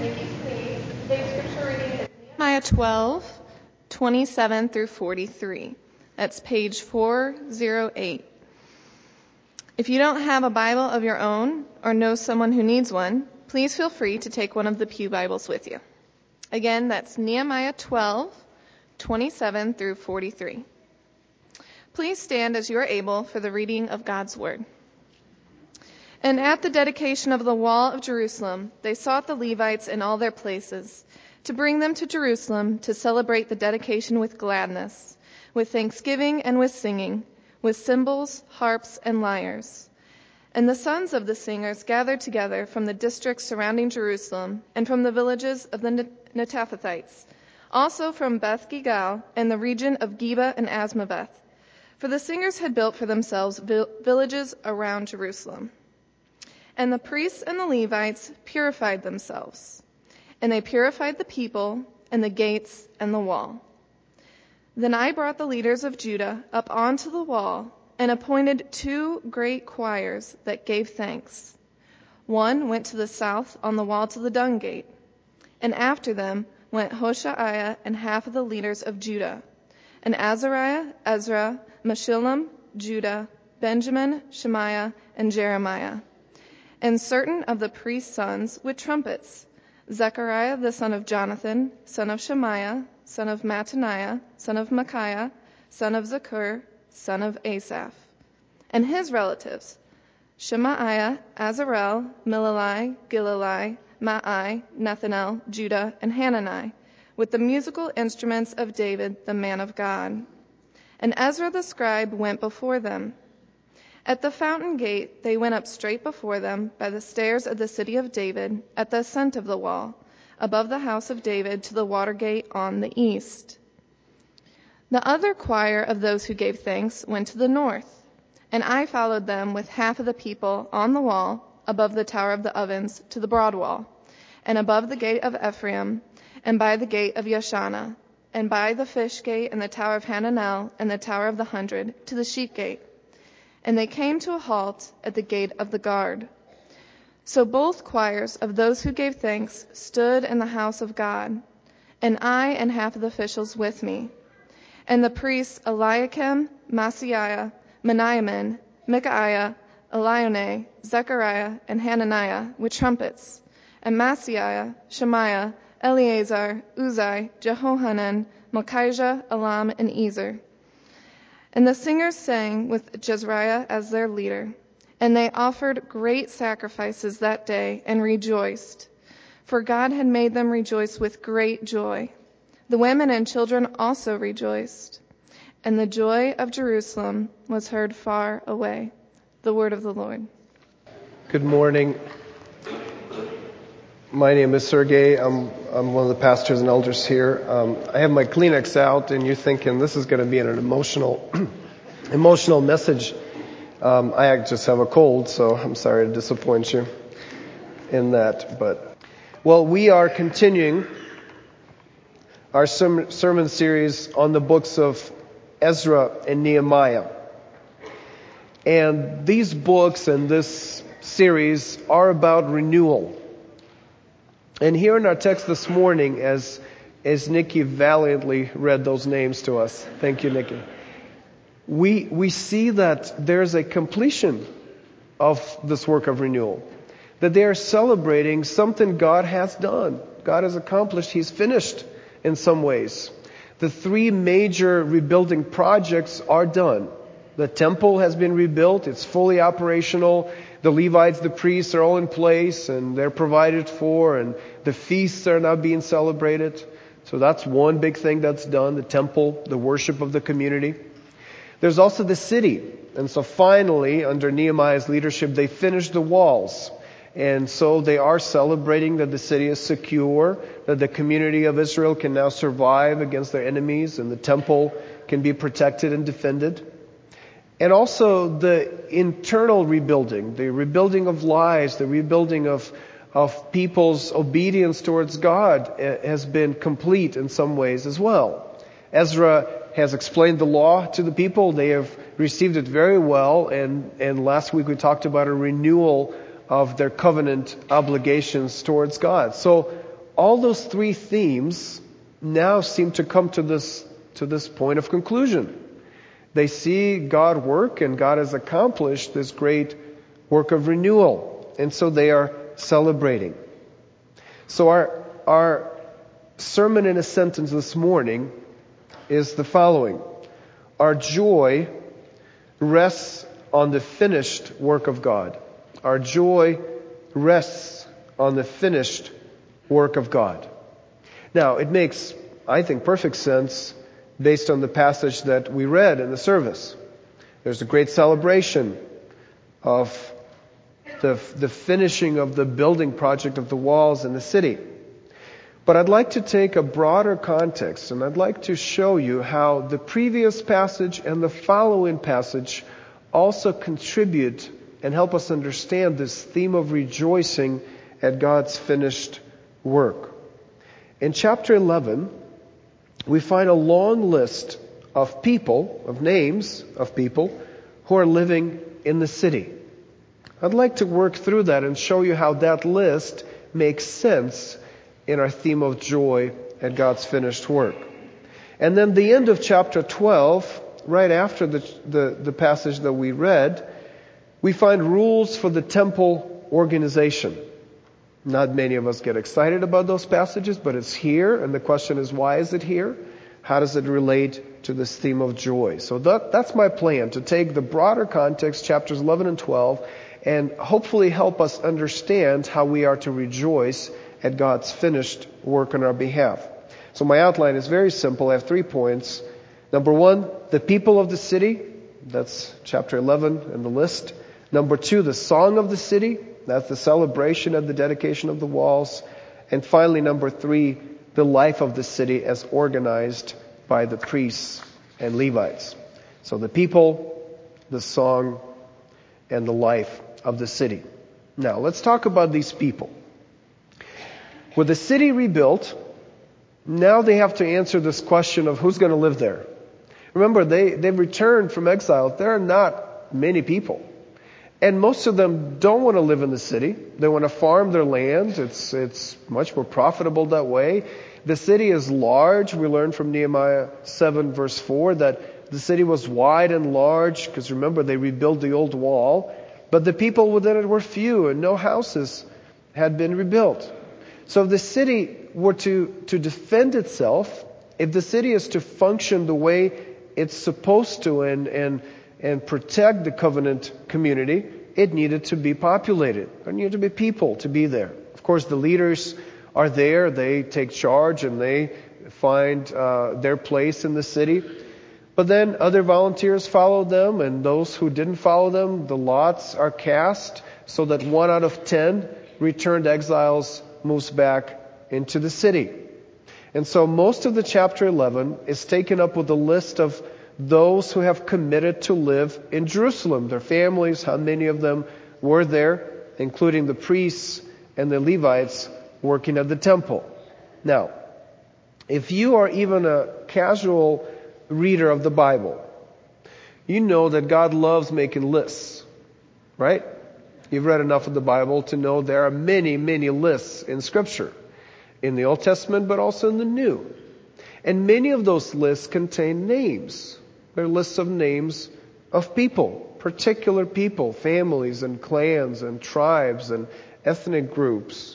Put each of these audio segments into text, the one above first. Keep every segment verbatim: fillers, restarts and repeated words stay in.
Nehemiah twelve, twenty-seven through forty-three. That's page four oh eight. If you don't have a Bible of your own or know someone who needs one, please feel free to take one of the pew Bibles with you. Again, that's Nehemiah twelve, twenty-seven through forty-three. Please stand as you are able for the reading of God's Word. And at the dedication of the wall of Jerusalem, they sought the Levites in all their places, to bring them to Jerusalem to celebrate the dedication with gladness, with thanksgiving and with singing, with cymbals, harps, and lyres. And the sons of the singers gathered together from the districts surrounding Jerusalem and from the villages of the Netophathites, also from Beth Gigal and the region of Geba and Asmaveth. For the singers had built for themselves vil- villages around Jerusalem. And the priests and the Levites purified themselves, and they purified the people and the gates and the wall. Then I brought the leaders of Judah up onto the wall and appointed two great choirs that gave thanks. One went to the south on the wall to the dung gate, and after them went Hoshaiah and half of the leaders of Judah, and Azariah, Ezra, Meshullam, Judah, Benjamin, Shemaiah, and Jeremiah, and certain of the priest's sons with trumpets, Zechariah the son of Jonathan, son of Shemaiah, son of Mattaniah, son of Micaiah, son of Zakur, son of Asaph, and his relatives, Shemaiah, Azarel, Milalai, Gilalai, Maai, Nethanel, Judah, and Hanani, with the musical instruments of David, the man of God. And Ezra the scribe went before them. At the fountain gate they went up straight before them by the stairs of the city of David at the ascent of the wall, above the house of David to the water gate on the east. The other choir of those who gave thanks went to the north, and I followed them with half of the people on the wall above the tower of the ovens to the broad wall, and above the gate of Ephraim, and by the gate of Yeshana, and by the fish gate and the tower of Hananel and the tower of the hundred to the sheep gate. And they came to a halt at the gate of the guard. So both choirs of those who gave thanks stood in the house of God, and I and half of the officials with me. And the priests Eliakim, Maaseiah, Meniamin, Micaiah, Elionai, Zechariah, and Hananiah with trumpets, and Maaseiah, Shemaiah, Eleazar, Uzai, Jehohanan, Malchijah, Elam, and Ezer. And the singers sang with Jezreiah as their leader, and they offered great sacrifices that day and rejoiced, for God had made them rejoice with great joy. The women and children also rejoiced, and the joy of Jerusalem was heard far away. The word of the Lord. Good morning. My name is Sergey. I'm, I'm one of the pastors and elders here. Um, I have my Kleenex out, and you're thinking this is going to be an emotional, emotional message. Um, I just have a cold, so I'm sorry to disappoint you in that. But well, we are continuing our sermon, sermon series on the books of Ezra and Nehemiah, and these books and this series are about renewal. And here in our text this morning, as as Nikki valiantly read those names to us, thank you, Nikki, we we see that there's a completion of this work of renewal, that they are celebrating something God has done. God has accomplished. He's finished in some ways. The three major rebuilding projects are done. The temple has been rebuilt. It's fully operational. The Levites, the priests are all in place and they're provided for, and the feasts are now being celebrated. So that's one big thing that's done, the temple, the worship of the community. There's also the city. And so finally, under Nehemiah's leadership, they finished the walls. And so they are celebrating that the city is secure, that the community of Israel can now survive against their enemies, and the temple can be protected and defended. And also the internal rebuilding, the rebuilding of lives, the rebuilding of of people's obedience towards God has been complete in some ways as well. Ezra has explained the law to the people. They have received it very well. And, and last week we talked about a renewal of their covenant obligations towards God. So all those three themes now seem to come to this, to this point of conclusion. They see God work, and God has accomplished this great work of renewal. And so they are celebrating. So our, our sermon in a sentence this morning is the following. Our joy rests on the finished work of God. Our joy rests on the finished work of God. Now, it makes, I think, perfect sense based on the passage that we read in the service. There's a great celebration of the, the finishing of the building project of the walls in the city. But I'd like to take a broader context, and I'd like to show you how the previous passage and the following passage also contribute and help us understand this theme of rejoicing at God's finished work. In chapter eleven, we find a long list of people, of names of people, who are living in the city. I'd like to work through that and show you how that list makes sense in our theme of joy at God's finished work. And then the end of chapter twelve, right after the, the, the passage that we read, we find rules for the temple organization. Not many of us get excited about those passages, but it's here, and the question is, why is it here? How does it relate to this theme of joy? So that, that's my plan, to take the broader context, chapters eleven and twelve, and hopefully help us understand how we are to rejoice at God's finished work on our behalf. So my outline is very simple. I have three points. Number one, the people of the city. That's chapter eleven and the list. Number two, the song of the city. That's the celebration of the dedication of the walls. And finally, number three, the life of the city as organized by the priests and Levites. So the people, the song, and the life of the city. Now, let's talk about these people. With the city rebuilt, now they have to answer this question of who's going to live there. Remember, they, they've returned from exile. There are not many people. And most of them don't want to live in the city. They want to farm their land. It's, it's much more profitable that way. The city is large. We learned from Nehemiah seven verse four that the city was wide and large, because remember, they rebuilt the old wall. But the people within it were few, and no houses had been rebuilt. So if the city were to, to defend itself, if the city is to function the way it's supposed to and, and, and protect the covenant community, it needed to be populated. There needed to be people to be there. Of course, the leaders are there. They take charge and they find uh, their place in the city. But then other volunteers followed them, and those who didn't follow them, the lots are cast so that one out of ten returned exiles moves back into the city. And so most of the chapter eleven is taken up with a list of those who have committed to live in Jerusalem. Their families, how many of them were there, including the priests and the Levites working at the temple. Now, if you are even a casual reader of the Bible, you know that God loves making lists, right? You've read enough of the Bible to know there are many, many lists in Scripture, in the Old Testament, but also in the New. And many of those lists contain names. They're lists of names of people, particular people, families and clans and tribes and ethnic groups.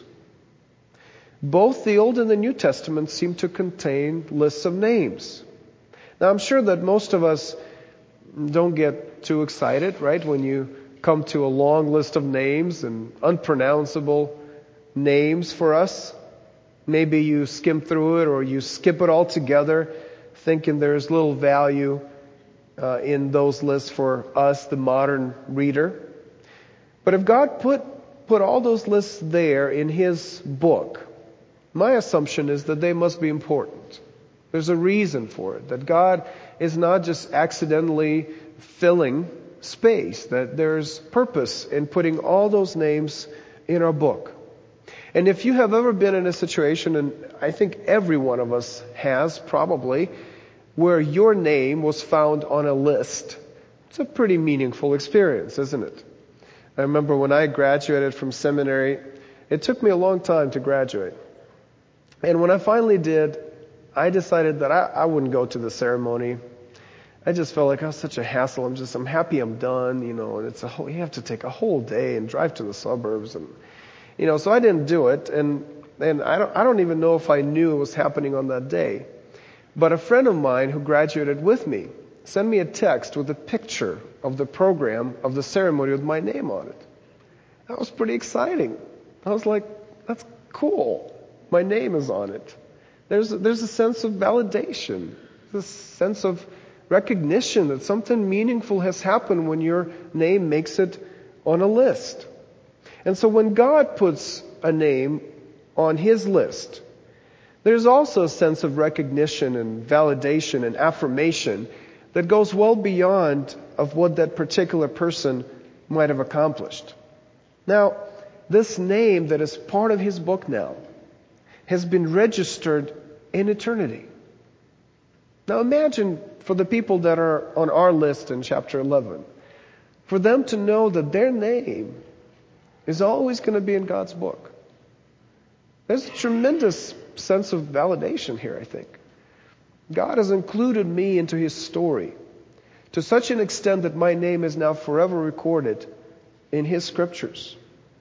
Both the Old and the New Testament seem to contain lists of names. Now, I'm sure that most of us don't get too excited, right, when you come to a long list of names and unpronounceable names for us. Maybe you skim through it or you skip it altogether, thinking there's little value uh, in those lists for us, the modern reader. But if God put, put all those lists there in His book, my assumption is that they must be important. There's a reason for it, that God is not just accidentally filling space, that there's purpose in putting all those names in our book. And if you have ever been in a situation, and I think every one of us has probably, where your name was found on a list, it's a pretty meaningful experience, isn't it? I remember when I graduated from seminary, it took me a long time to graduate. And when I finally did, I decided that I, I wouldn't go to the ceremony. I just felt like I was such a hassle. I'm just, I'm happy I'm done, you know, and it's a whole, you have to take a whole day and drive to the suburbs and, you know, so I didn't do it. And, and I don't, I don't even know if I knew it was happening on that day. But a friend of mine who graduated with me sent me a text with a picture of the program of the ceremony with my name on it. That was pretty exciting. I was like, that's cool. My name is on it. There's a, there's a sense of validation, this sense of recognition that something meaningful has happened when your name makes it on a list. And so when God puts a name on His list, there's also a sense of recognition and validation and affirmation that goes well beyond of what that particular person might have accomplished. Now, this name that is part of His book now has been registered in eternity. Now imagine for the people that are on our list in chapter eleven, for them to know that their name is always going to be in God's book. There's a tremendous sense of validation here, I think. God has included me into His story to such an extent that my name is now forever recorded in His scriptures.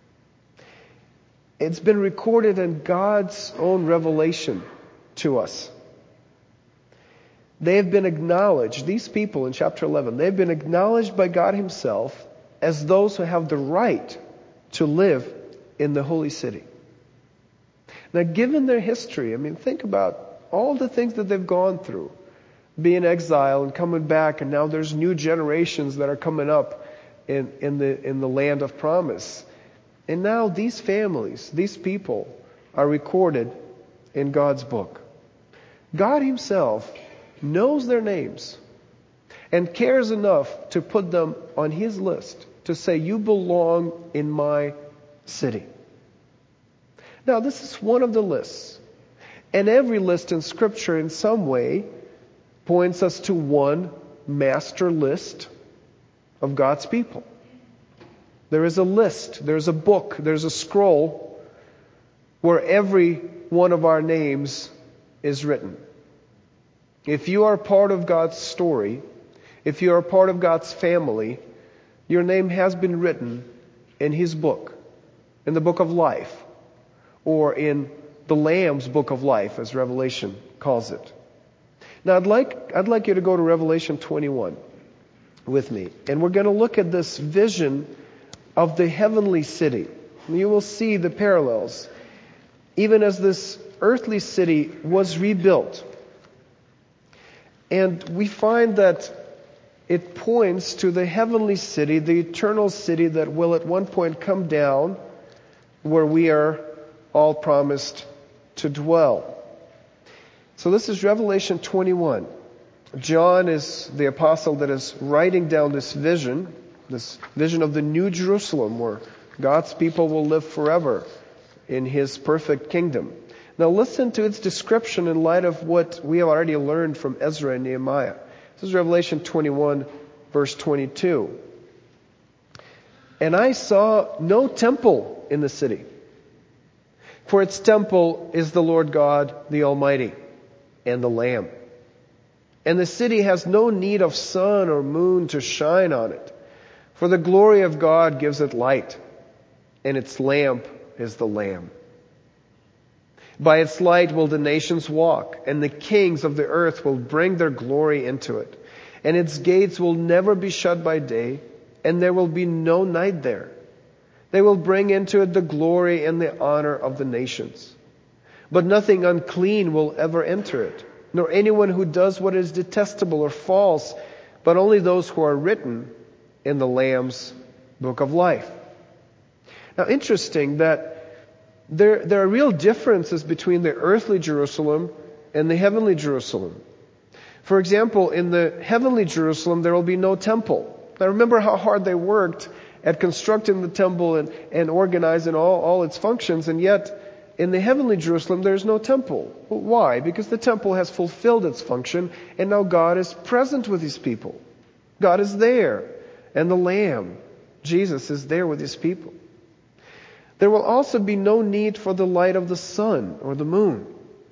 It's been recorded in God's own revelation to us. They have been acknowledged, these people in chapter eleven, they've been acknowledged by God Himself as those who have the right to live in the holy city. Now, given their history, I mean, think about all the things that they've gone through. Being exiled and coming back, and now there's new generations that are coming up in, in the in the land of promise. And now these families, these people, are recorded in God's book. God Himself knows their names and cares enough to put them on His list to say, you belong in my city. Now, this is one of the lists. And every list in Scripture in some way points us to one master list of God's people. There is a list, there's a book, there's a scroll where every one of our names is written. If you are part of God's story, if you are part of God's family, your name has been written in His book, in the book of life, or in the Lamb's book of life, as Revelation calls it. Now, I'd like, I'd like you to go to Revelation twenty-one with me, and we're going to look at this vision of the heavenly city. You will see the parallels. Even as this earthly city was rebuilt. And we find that it points to the heavenly city, the eternal city that will at one point come down, where we are all promised to dwell. So this is Revelation twenty-one. John is the apostle that is writing down this vision, this vision of the New Jerusalem, where God's people will live forever in His perfect kingdom. Now listen to its description in light of what we have already learned from Ezra and Nehemiah. This is Revelation twenty-one, verse twenty-two. And I saw no temple in the city, for its temple is the Lord God, the Almighty, and the Lamb. And the city has no need of sun or moon to shine on it, for the glory of God gives it light, and its lamp is the Lamb. By its light will the nations walk, and the kings of the earth will bring their glory into it. And its gates will never be shut by day, and there will be no night there. They will bring into it the glory and the honor of the nations. But nothing unclean will ever enter it, nor anyone who does what is detestable or false, but only those who are written in the Lamb's book of life. Now, interesting that There, there are real differences between the earthly Jerusalem and the heavenly Jerusalem. For example, in the heavenly Jerusalem, there will be no temple. Now remember how hard they worked at constructing the temple and, and organizing all, all its functions, and yet in the heavenly Jerusalem, there's no temple. Why? Because the temple has fulfilled its function, and now God is present with His people. God is there, and the Lamb, Jesus, is there with His people. There will also be no need for the light of the sun or the moon.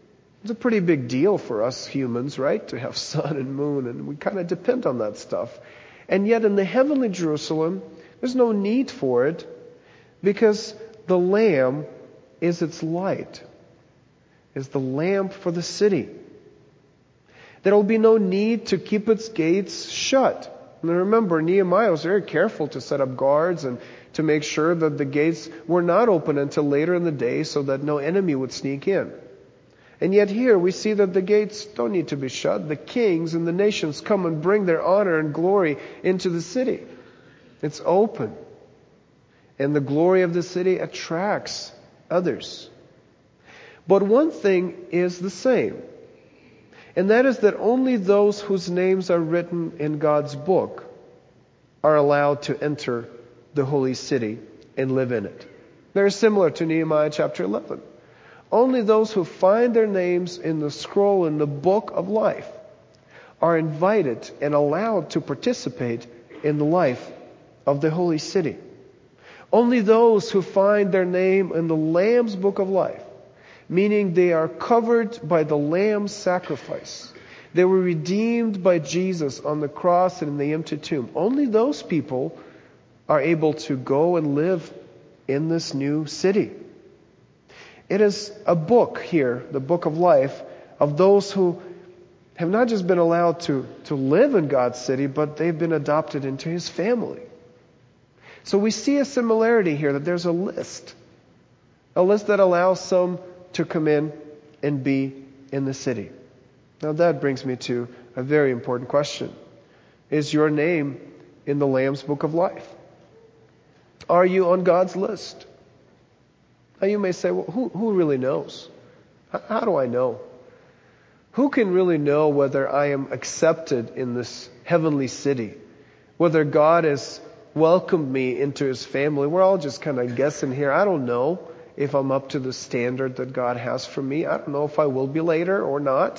It's a pretty big deal for us humans, right? To have sun and moon, and we kind of depend on that stuff. And yet in the heavenly Jerusalem, there's no need for it because the Lamb is its light, is the lamp for the city. There will be no need to keep its gates shut. And remember, Nehemiah was very careful to set up guards and to make sure that the gates were not open until later in the day so that no enemy would sneak in. And yet here we see that the gates don't need to be shut. The kings and the nations come and bring their honor and glory into the city. It's open. And the glory of the city attracts others. But one thing is the same. And that is that only those whose names are written in God's book are allowed to enter the holy city and live in it. Very similar to Nehemiah chapter eleven. Only those who find their names in the scroll in the book of life are invited and allowed to participate in the life of the holy city. Only those who find their name in the Lamb's book of life, meaning they are covered by the Lamb's sacrifice. They were redeemed by Jesus on the cross and in the empty tomb. Only those people are able to go and live in this new city. It is a book here, the book of life, of those who have not just been allowed to, to live in God's city, but they've been adopted into His family. So we see a similarity here, that there's a list. A list that allows some to come in and be in the city. Now that brings me to a very important question. Is your name in the Lamb's book of life? Are you on God's list? Now you may say, well, who, who really knows? How, how do I know? Who can really know whether I am accepted in this heavenly city? Whether God has welcomed me into His family? We're all just kind of guessing here. I don't know if I'm up to the standard that God has for me. I don't know if I will be later or not.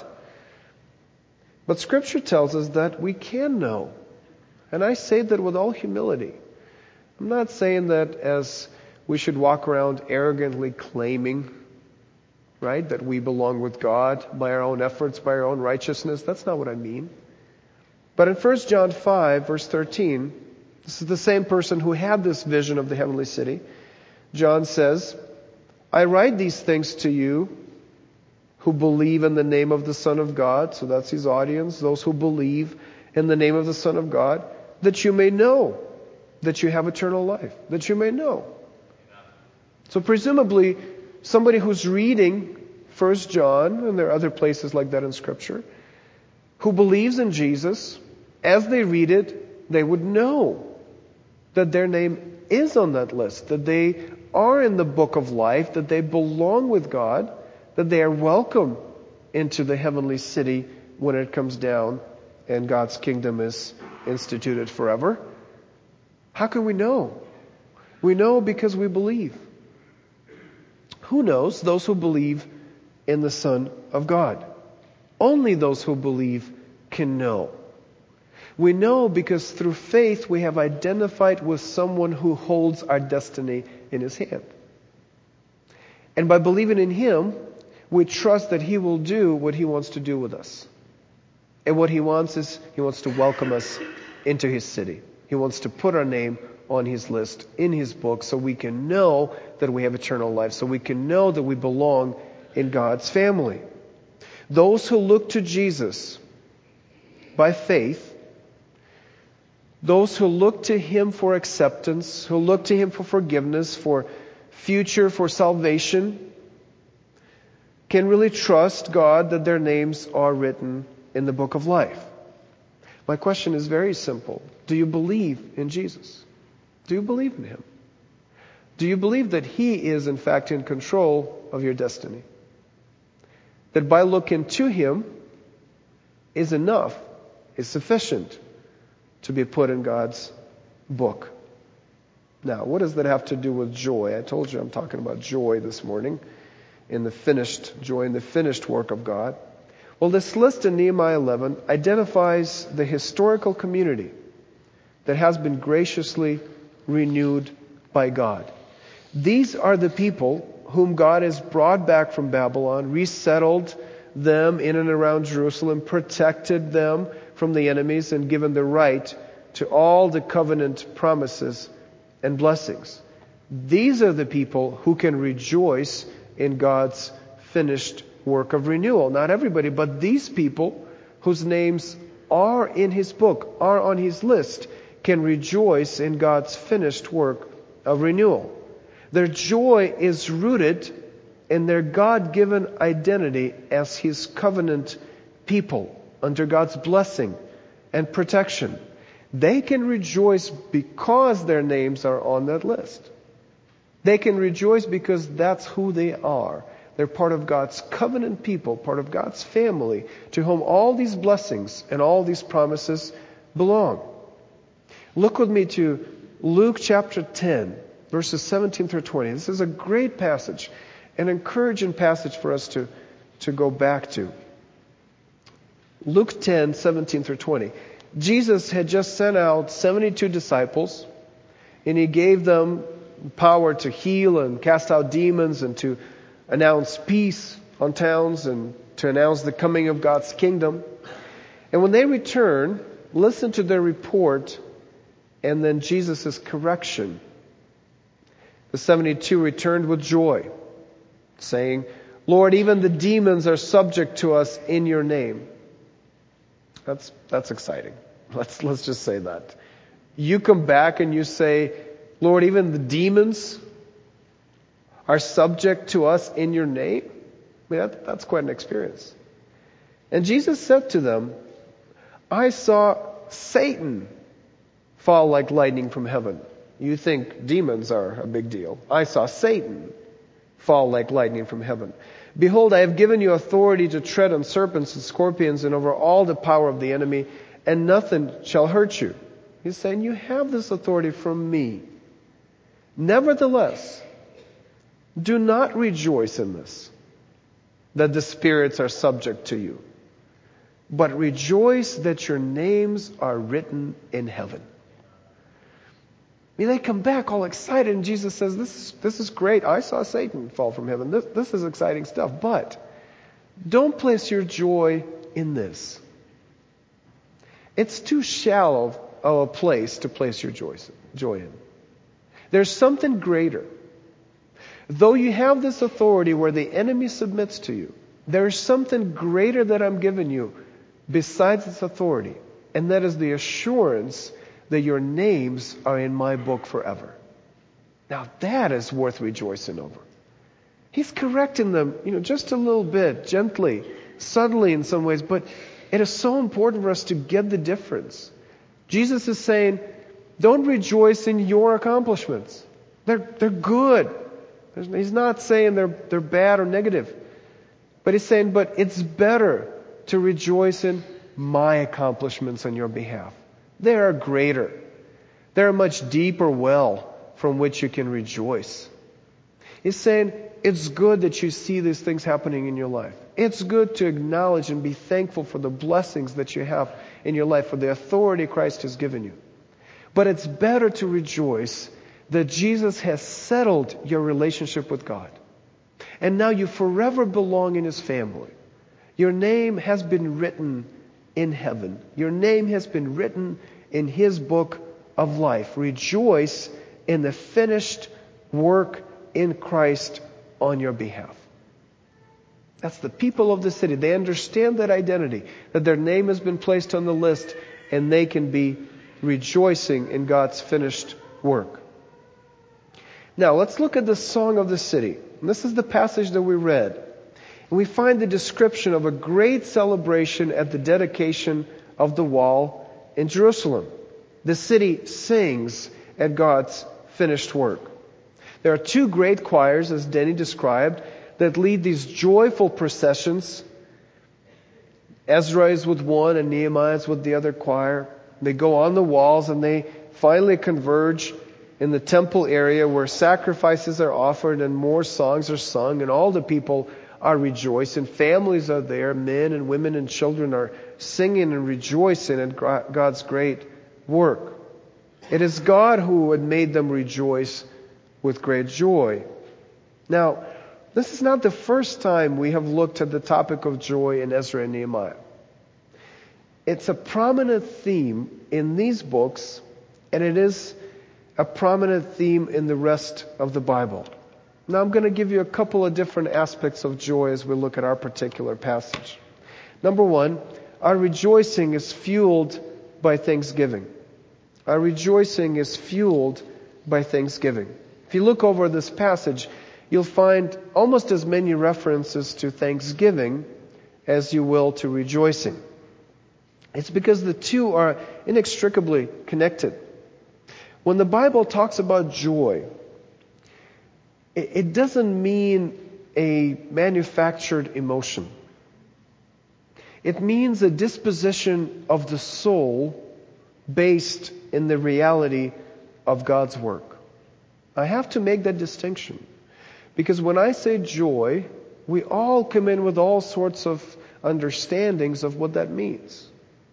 But Scripture tells us that we can know. And I say that with all humility. I'm not saying that as we should walk around arrogantly claiming, right, that we belong with God by our own efforts, by our own righteousness. That's not what I mean. But in First John five, verse thirteen, this is the same person who had this vision of the heavenly city. John says, I write these things to you who believe in the name of the Son of God. So that's His audience, those who believe in the name of the Son of God, that you may know that you have eternal life, that you may know. So presumably, somebody who's reading First John, and there are other places like that in Scripture, who believes in Jesus, as they read it, they would know that their name is on that list, that they are in the book of life, that they belong with God, that they are welcome into the heavenly city when it comes down and God's kingdom is instituted forever. How can we know? We know because we believe. Who knows? Those who believe in the Son of God. Only those who believe can know. We know because through faith we have identified with someone who holds our destiny in His hand. And by believing in Him, we trust that He will do what He wants to do with us. And what He wants is, He wants to welcome us into His city. He wants to put our name on His list, in His book, so we can know that we have eternal life, so we can know that we belong in God's family. Those who look to Jesus by faith, those who look to Him for acceptance, who look to Him for forgiveness, for future, for salvation, can really trust God that their names are written in the book of life. My question is very simple. Do you believe in Jesus? Do you believe in Him? Do you believe that He is in fact in control of your destiny? That by looking to Him is enough, is sufficient to be put in God's book. Now, what does that have to do with joy? I told you I'm talking about joy this morning, in the finished joy, in the finished work of God. Well, this list in Nehemiah eleven identifies the historical community that has been graciously renewed by God. These are the people whom God has brought back from Babylon, resettled them in and around Jerusalem, protected them from the enemies, and given the right to all the covenant promises and blessings. These are the people who can rejoice in God's finished work of renewal. Not everybody, but these people whose names are in His book, are on His list, can rejoice in God's finished work of renewal. Their joy is rooted in their God-given identity as His covenant people under God's blessing and protection. They can rejoice because their names are on that list. They can rejoice because that's who they are. They're part of God's covenant people, part of God's family, to whom all these blessings and all these promises belong. Look with me to Luke chapter ten, verses seventeen through twenty. This is a great passage, an encouraging passage for us to, to go back to. Luke ten, seventeen through twenty. Jesus had just sent out seventy-two disciples, and He gave them power to heal and cast out demons and to announce peace on towns and to announce the coming of God's kingdom. And when they return, listen to their report and then Jesus' correction. The seventy-two returned with joy, saying, "Lord, even the demons are subject to us in your name." That's that's exciting. Let's let's just say that. You come back and you say, "Lord, even the demons are subject to us in your name." I mean, that, that's quite an experience. And Jesus said to them, "I saw Satan fall like lightning from heaven." You think demons are a big deal. I saw Satan fall like lightning from heaven. "Behold, I have given you authority to tread on serpents and scorpions and over all the power of the enemy, and nothing shall hurt you." He's saying, you have this authority from me. Nevertheless, do not rejoice in this, that the spirits are subject to you, but rejoice that your names are written in heaven. I mean, they come back all excited, and Jesus says, this is, this is great. I saw Satan fall from heaven. This, this is exciting stuff. But don't place your joy in this. It's too shallow of a place to place your joy, joy in. There's something greater. Though you have this authority where the enemy submits to you, there's something greater that I'm giving you besides this authority. And that is the assurance that your names are in my book forever. Now that is worth rejoicing over. He's correcting them, you know, just a little bit, gently, subtly in some ways, but it is so important for us to get the difference. Jesus is saying, don't rejoice in your accomplishments. They're, they're good. There's, he's not saying they're, they're bad or negative. But he's saying, but it's better to rejoice in my accomplishments on your behalf. They are greater. They're a much deeper well from which you can rejoice. He's saying it's good that you see these things happening in your life. It's good to acknowledge and be thankful for the blessings that you have in your life, for the authority Christ has given you. But it's better to rejoice that Jesus has settled your relationship with God. And now you forever belong in His family. Your name has been written in heaven. Your name has been written in His book of life. Rejoice in the finished work in Christ on your behalf. That's the people of the city. They understand that identity, that their name has been placed on the list, and they can be rejoicing in God's finished work. Now, let's look at the song of the city. And this is the passage that we read. And we find the description of a great celebration at the dedication of the wall in Jerusalem. The city sings at God's finished work. There are two great choirs, as Denny described, that lead these joyful processions. Ezra is with one and Nehemiah is with the other choir. They go on the walls and they finally converge in the temple area where sacrifices are offered and more songs are sung, and all the people are rejoicing. Families are there. Men and women and children are singing and rejoicing at God's great work. It is God who had made them rejoice with great joy. Now, This is not the first time we have looked at the topic of joy in Ezra and Nehemiah. It's a prominent theme in these books, and it is a prominent theme in the rest of the Bible. Now I'm going to give you a couple of different aspects of joy as we look at our particular passage. Number one, our rejoicing is fueled by thanksgiving. Our rejoicing is fueled by thanksgiving. If you look over this passage, you'll find almost as many references to thanksgiving as you will to rejoicing. It's because the two are inextricably connected. When the Bible talks about joy, it doesn't mean a manufactured emotion. It means a disposition of the soul based in the reality of God's work. I have to make that distinction. Because when I say joy, we all come in with all sorts of understandings of what that means.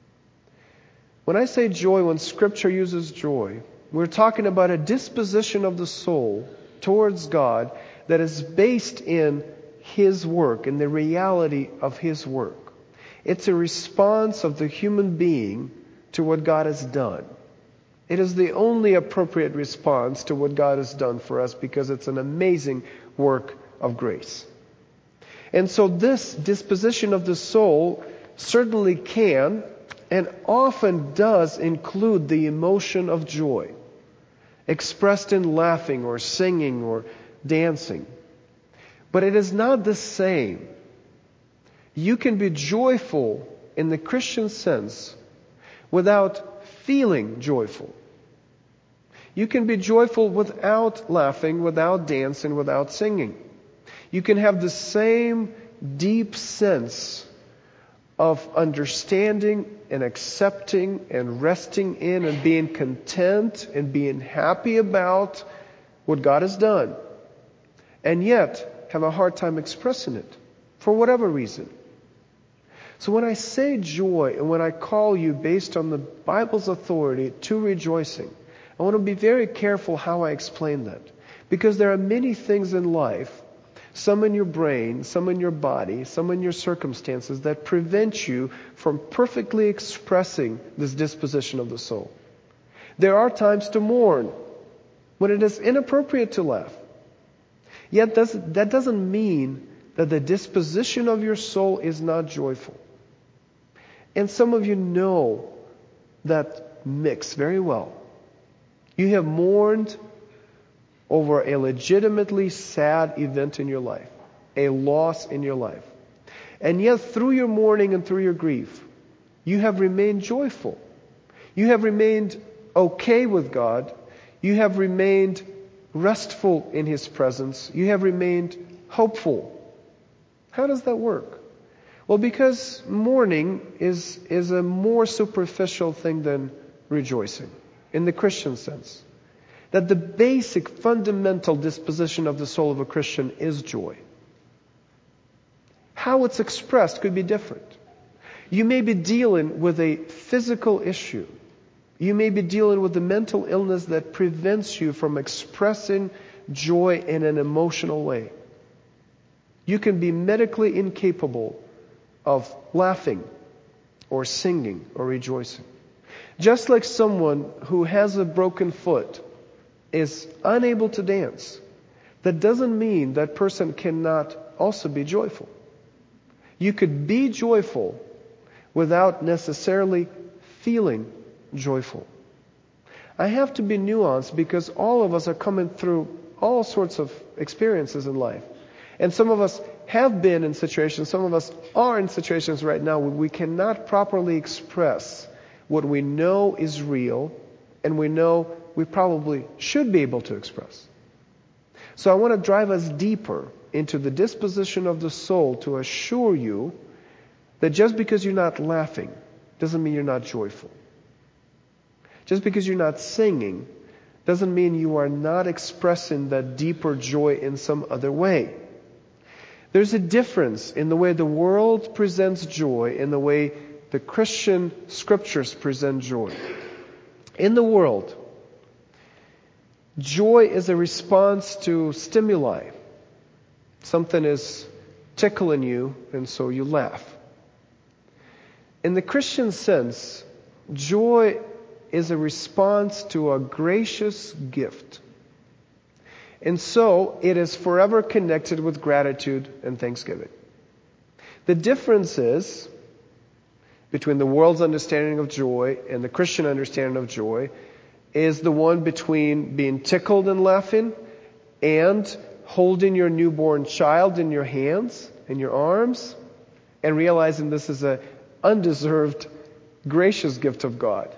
When I say joy, when Scripture uses joy, we're talking about a disposition of the soul towards God that is based in His work, in the reality of His work. It's a response of the human being to what God has done. It is the only appropriate response to what God has done for us because it's an amazing work of grace. And so this disposition of the soul certainly can and often does include the emotion of joy, expressed in laughing or singing or dancing. But it is not the same. You can be joyful in the Christian sense without feeling joyful. You can be joyful without laughing, without dancing, without singing. You can have the same deep sense of understanding and accepting and resting in and being content and being happy about what God has done, and yet have a hard time expressing it for whatever reason. So when I say joy and when I call you based on the Bible's authority to rejoicing, I want to be very careful how I explain that. Because there are many things in life, some in your brain, some in your body, some in your circumstances, that prevent you from perfectly expressing this disposition of the soul. There are times to mourn when it is inappropriate to laugh. Yet that doesn't mean that the disposition of your soul is not joyful. And some of you know that mix very well. You have mourned over a legitimately sad event in your life, a loss in your life. And yet through your mourning and through your grief, you have remained joyful. You have remained okay with God. You have remained restful in His presence. You have remained hopeful. How does that work? Well, because mourning is, is a more superficial thing than rejoicing in the Christian sense. That the basic fundamental disposition of the soul of a Christian is joy. How it's expressed could be different. You may be dealing with a physical issue. You may be dealing with a mental illness that prevents you from expressing joy in an emotional way. You can be medically incapable of laughing or singing or rejoicing. Just like someone who has a broken foot is unable to dance, that doesn't mean that person cannot also be joyful. You could be joyful without necessarily feeling joyful. I have to be nuanced because all of us are coming through all sorts of experiences in life. And some of us have been in situations, some of us are in situations right now where we cannot properly express what we know is real and we know we probably should be able to express. So I want to drive us deeper into the disposition of the soul to assure you that just because you're not laughing doesn't mean you're not joyful. Just because you're not singing doesn't mean you are not expressing that deeper joy in some other way. There's a difference in the way the world presents joy and the way the Christian scriptures present joy. In the world, joy is a response to stimuli. Something is tickling you, and so you laugh. In the Christian sense, joy is a response to a gracious gift. And so it is forever connected with gratitude and thanksgiving. The difference is between the world's understanding of joy and the Christian understanding of joy is the one between being tickled and laughing and holding your newborn child in your hands, in your arms, and realizing this is an undeserved, gracious gift of God.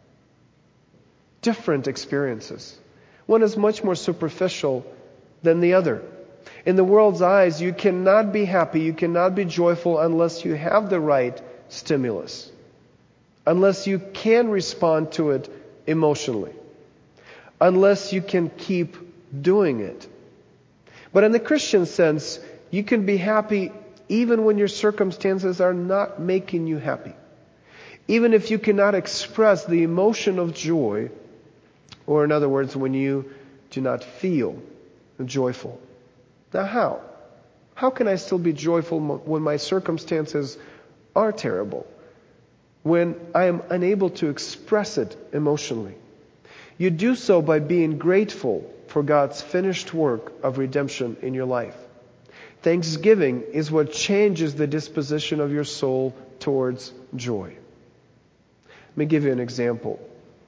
Different experiences. One is much more superficial than the other. In the world's eyes, you cannot be happy, you cannot be joyful unless you have the right stimulus, unless you can respond to it emotionally, unless you can keep doing it. But in the Christian sense, you can be happy even when your circumstances are not making you happy. Even if you cannot express the emotion of joy, or in other words, when you do not feel joyful. Now how? How can I still be joyful when my circumstances are terrible? When I am unable to express it emotionally? You do so by being grateful for God's finished work of redemption in your life. Thanksgiving is what changes the disposition of your soul towards joy. Let me give you an example.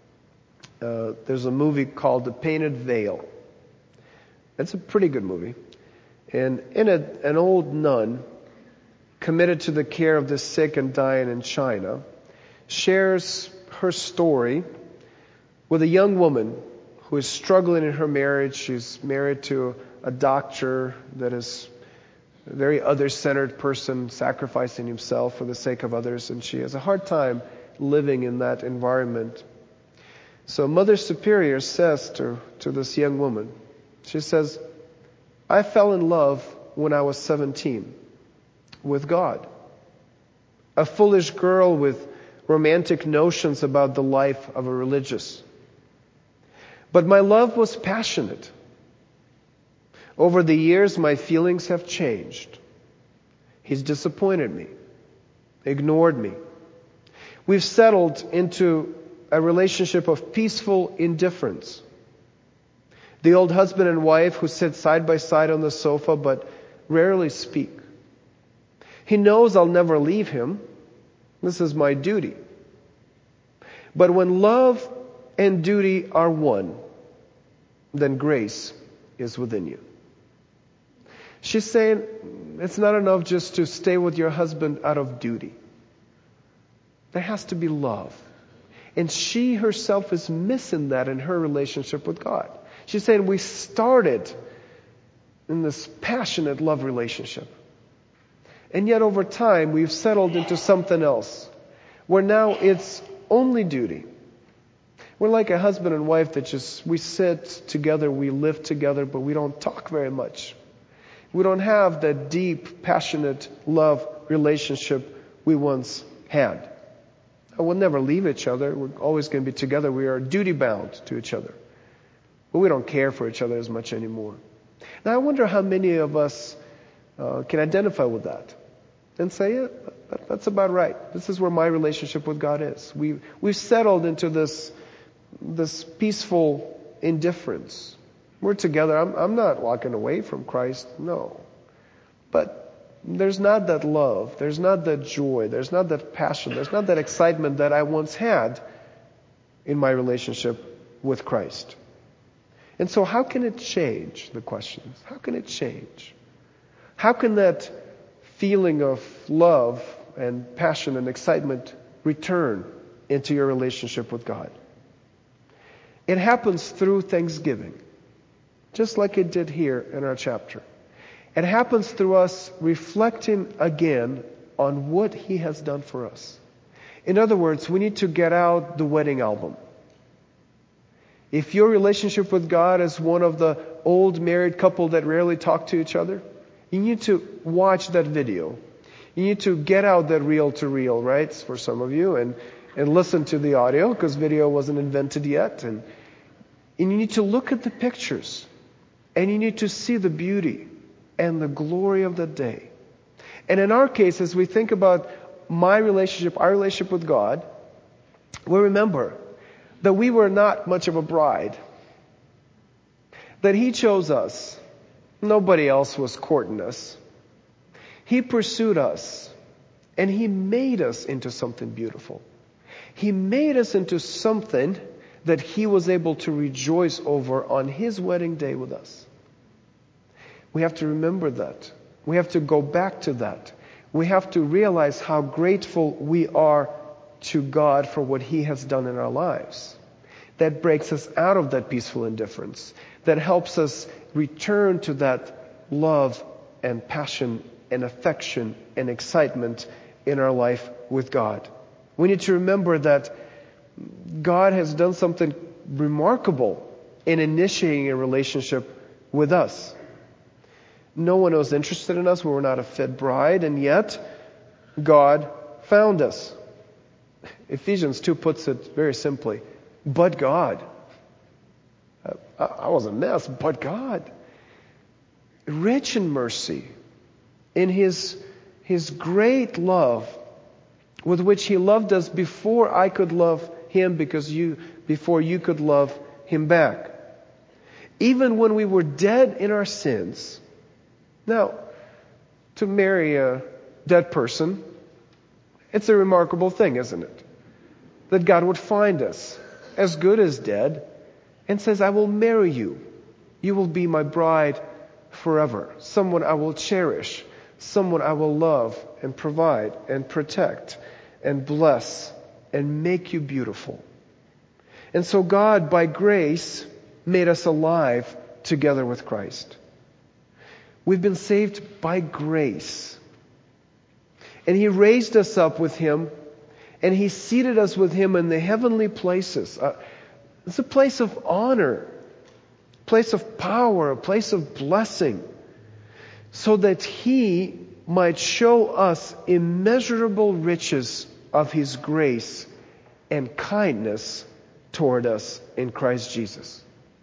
Uh, there's a movie called The Painted Veil. It's a pretty good movie. And in it, an old nun committed to the care of the sick and dying in China shares her story with a young woman who is struggling in her marriage. She's married to a doctor that is a very other-centered person, sacrificing himself for the sake of others, and she has a hard time living in that environment. So Mother Superior says to, to this young woman, she says, I fell in love when I was seventeen with God. A foolish girl with romantic notions about the life of a religious. But my love was passionate. Over the years, my feelings have changed. He's disappointed me, ignored me. We've settled into a relationship of peaceful indifference. The old husband and wife who sit side by side on the sofa but rarely speak. He knows I'll never leave him. This is my duty. But when love and duty are one, then grace is within you. She's saying it's not enough just to stay with your husband out of duty. There has to be love. And she herself is missing that in her relationship with God. She's saying we started in this passionate love relationship. And yet over time we've settled into something else, where now it's only duty. We're like a husband and wife that just, we sit together, we live together, but we don't talk very much. We don't have that deep, passionate love relationship we once had. We'll never leave each other. We're always going to be together. We are duty bound to each other. But we don't care for each other as much anymore. Now I wonder how many of us uh, can identify with that and say, yeah, that, that's about right. This is where my relationship with God is. We, we've settled into this, this peaceful indifference. We're together. I'm, I'm not walking away from Christ. No. But there's not that love. There's not that joy. There's not that passion. There's not that excitement that I once had in my relationship with Christ. And so how can it change? The question is, how can it change? How can that feeling of love and passion and excitement return into your relationship with God? It happens through thanksgiving, just like it did here in our chapter. It happens through us reflecting again on what He has done for us. In other words, we need to get out the wedding album. If your relationship with God is one of the old married couple that rarely talk to each other, you need to watch that video. You need to get out that reel-to-reel, right, for some of you, and, and listen to the audio, because video wasn't invented yet. And, and you need to look at the pictures, and you need to see the beauty and the glory of the day. And in our case, as we think about my relationship, our relationship with God, we remember that we were not much of a bride. That He chose us. Nobody else was courting us. He pursued us. And He made us into something beautiful. He made us into something that He was able to rejoice over on His wedding day with us. We have to remember that. We have to go back to that. We have to realize how grateful we are to God for what He has done in our lives. That breaks us out of that peaceful indifference. That helps us return to that love and passion and affection and excitement in our life with God. We need to remember that God has done something remarkable in initiating a relationship with us. No one was interested in us. We were not a fit bride, and yet God found us. Ephesians two puts it very simply. But God. I, I was a mess, but God. Rich in mercy, in His, His great love, with which He loved us before I could love Him, because you, before you could love Him back. Even when we were dead in our sins. Now, to marry a dead person, it's a remarkable thing, isn't it? That God would find us as good as dead and says, I will marry you. You will be my bride forever. Someone I will cherish. Someone I will love and provide and protect and bless and make you beautiful. And so God, by grace, made us alive together with Christ. We've been saved by grace. And He raised us up with Him, and He seated us with Him in the heavenly places. Uh, it's a place of honor, a place of power, a place of blessing, so that He might show us immeasurable riches of His grace and kindness toward us in Christ Jesus.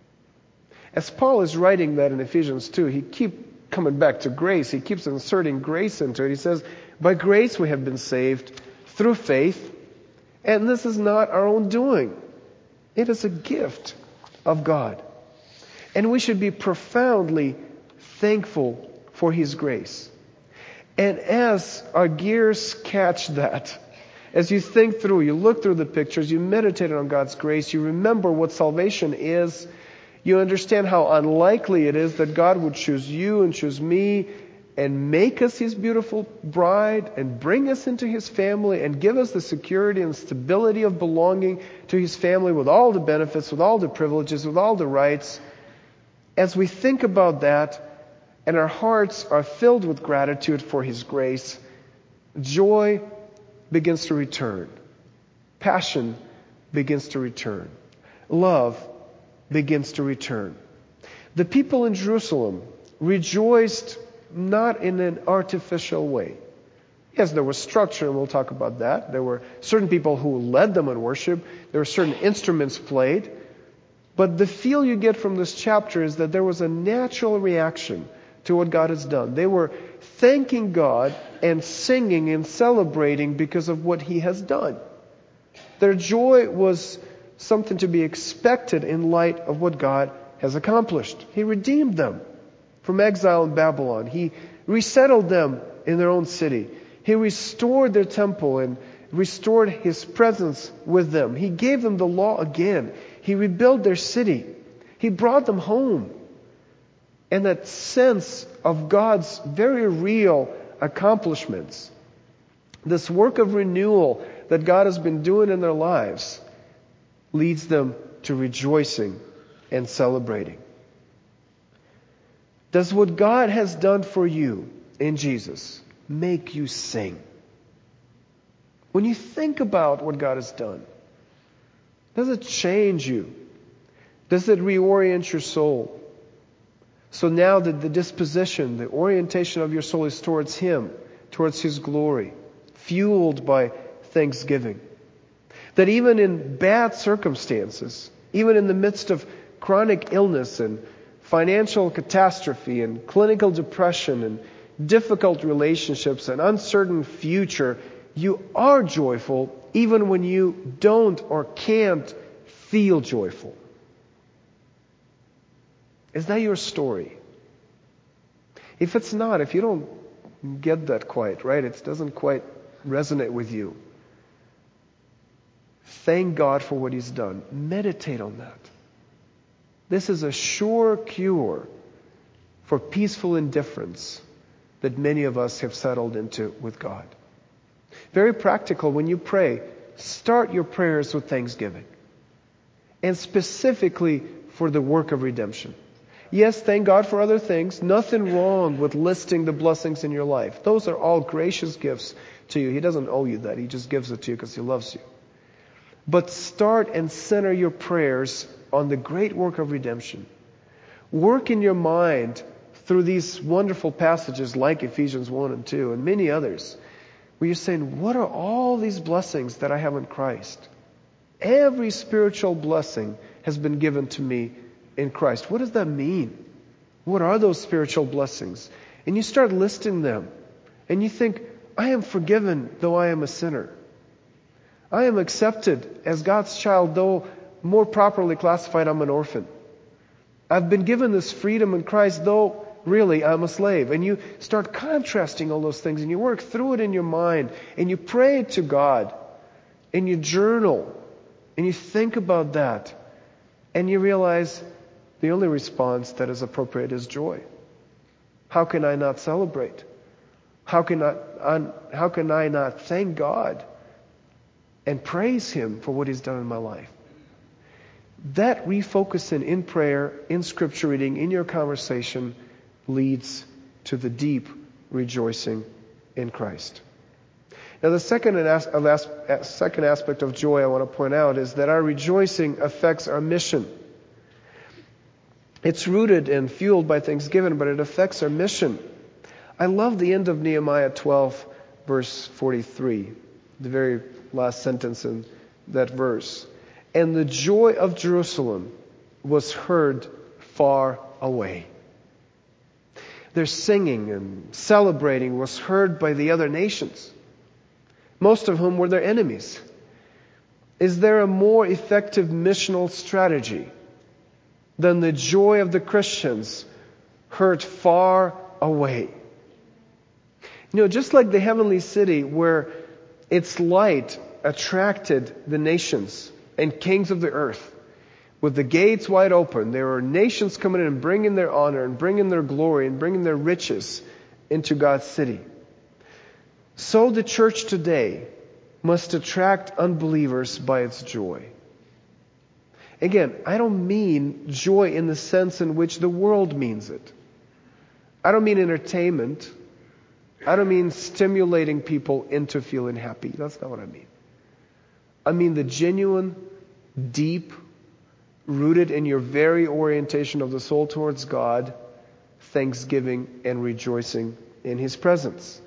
As Paul is writing that in Ephesians two, he keeps coming back to grace. He keeps inserting grace into it. He says, by grace we have been saved through faith, and this is not our own doing. It is a gift of God. And we should be profoundly thankful for His grace. And as our gears catch that, as you think through, you look through the pictures, you meditate on God's grace, you remember what salvation is, you understand how unlikely it is that God would choose you and choose me and make us His beautiful bride and bring us into His family and give us the security and stability of belonging to His family with all the benefits, with all the privileges, with all the rights. As we think about that and our hearts are filled with gratitude for His grace, joy begins to return. Passion begins to return. Love begins to return. The people in Jerusalem rejoiced not in an artificial way. Yes, there was structure, and we'll talk about that. There were certain people who led them in worship. There were certain instruments played. But the feel you get from this chapter is that there was a natural reaction to what God has done. They were thanking God and singing and celebrating because of what He has done. Their joy was something to be expected in light of what God has accomplished. He redeemed them from exile in Babylon. He resettled them in their own city. He restored their temple and restored His presence with them. He gave them the law again. He rebuilt their city. He brought them home. And that sense of God's very real accomplishments, this work of renewal that God has been doing in their lives, leads them to rejoicing and celebrating. Does what God has done for you in Jesus make you sing? When you think about what God has done, does it change you? Does it reorient your soul? So now that the disposition, the orientation of your soul is towards Him, towards His glory, fueled by thanksgiving. That even in bad circumstances, even in the midst of chronic illness and financial catastrophe and clinical depression and difficult relationships and uncertain future, you are joyful even when you don't or can't feel joyful. Is that your story? If it's not, if you don't get that quite, right, it doesn't quite resonate with you, thank God for what He's done. Meditate on that. This is a sure cure for peaceful indifference that many of us have settled into with God. Very practical. When you pray, start your prayers with thanksgiving. And specifically for the work of redemption. Yes, thank God for other things. Nothing wrong with listing the blessings in your life. Those are all gracious gifts to you. He doesn't owe you that. He just gives it to you because He loves you. But start and center your prayers on the great work of redemption. Work in your mind through these wonderful passages like Ephesians one and two and many others, where you're saying, what are all these blessings that I have in Christ? Every spiritual blessing has been given to me in Christ. What does that mean? What are those spiritual blessings? And you start listing them. And you think, I am forgiven though I am a sinner. I am accepted as God's child though more properly classified I'm an orphan. I've been given this freedom in Christ though really I'm a slave. And you start contrasting all those things and you work through it in your mind and you pray to God and you journal and you think about that and you realize the only response that is appropriate is joy. How can I not celebrate? How can I, how can I not thank God and praise Him for what He's done in my life? That refocusing in prayer, in scripture reading, in your conversation leads to the deep rejoicing in Christ. Now the second, second aspect of joy I want to point out is that our rejoicing affects our mission. It's rooted and fueled by thanksgiving, but it affects our mission. I love the end of Nehemiah twelve, verse forty-three, the very last sentence in that verse. And the joy of Jerusalem was heard far away. Their singing and celebrating was heard by the other nations, most of whom were their enemies. Is there a more effective missional strategy than the joy of the Christians heard far away? You know, just like the heavenly city where its light attracted the nations and kings of the earth, with the gates wide open, there are nations coming in and bringing their honor and bringing their glory and bringing their riches into God's city. So the church today must attract unbelievers by its joy. Again, I don't mean joy in the sense in which the world means it. I don't mean entertainment. I don't mean stimulating people into feeling happy. That's not what I mean. I mean the genuine, deep, rooted in your very orientation of the soul towards God, thanksgiving and rejoicing in His presence.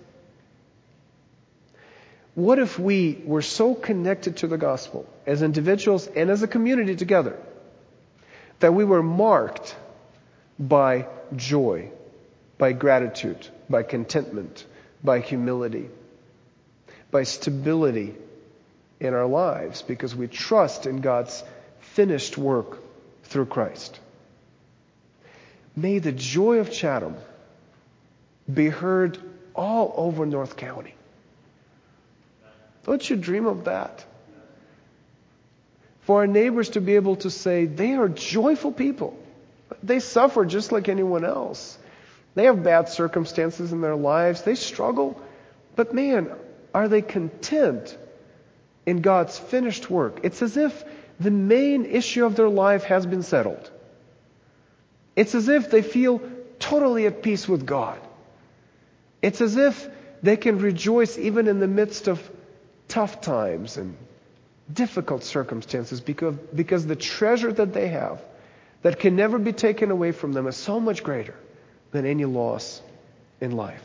What if we were so connected to the gospel as individuals and as a community together that we were marked by joy, by gratitude, by contentment, by humility, by stability in our lives because we trust in God's finished work through Christ? May the joy of Chatham be heard all over North County. Don't you dream of that? For our neighbors to be able to say, they are joyful people. They suffer just like anyone else. They have bad circumstances in their lives. They struggle. But man, are they content in God's finished work? It's as if the main issue of their life has been settled. It's as if they feel totally at peace with God. It's as if they can rejoice even in the midst of tough times and difficult circumstances because, because the treasure that they have that can never be taken away from them is so much greater than any loss in life.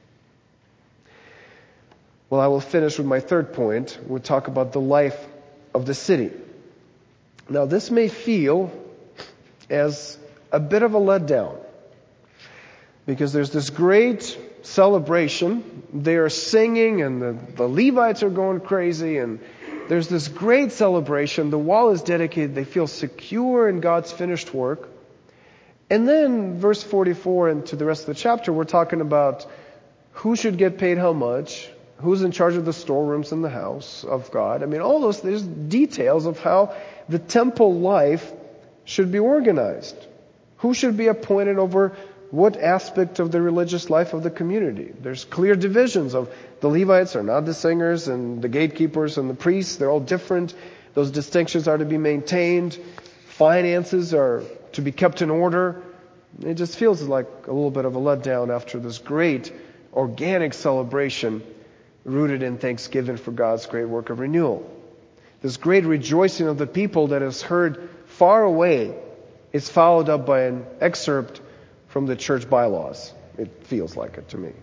Well, I will finish with my third point. We'll talk about the life of the city. Now, this may feel as a bit of a letdown. Because there's this great celebration. They are singing and the, the Levites are going crazy and there's this great celebration. The wall is dedicated. They feel secure in God's finished work. And then verse forty-four and to the rest of the chapter, we're talking about who should get paid how much, who's in charge of the storerooms in the house of God. I mean, all those, there's details of how the temple life should be organized. Who should be appointed over what aspect of the religious life of the community. There's clear divisions of the Levites are not the singers and the gatekeepers and the priests. They're all different. Those distinctions are to be maintained. Finances are to be kept in order. It just feels like a little bit of a letdown after this great organic celebration rooted in thanksgiving for God's great work of renewal. This great rejoicing of the people that is heard far away is followed up by an excerpt from the church bylaws. It feels like it to me.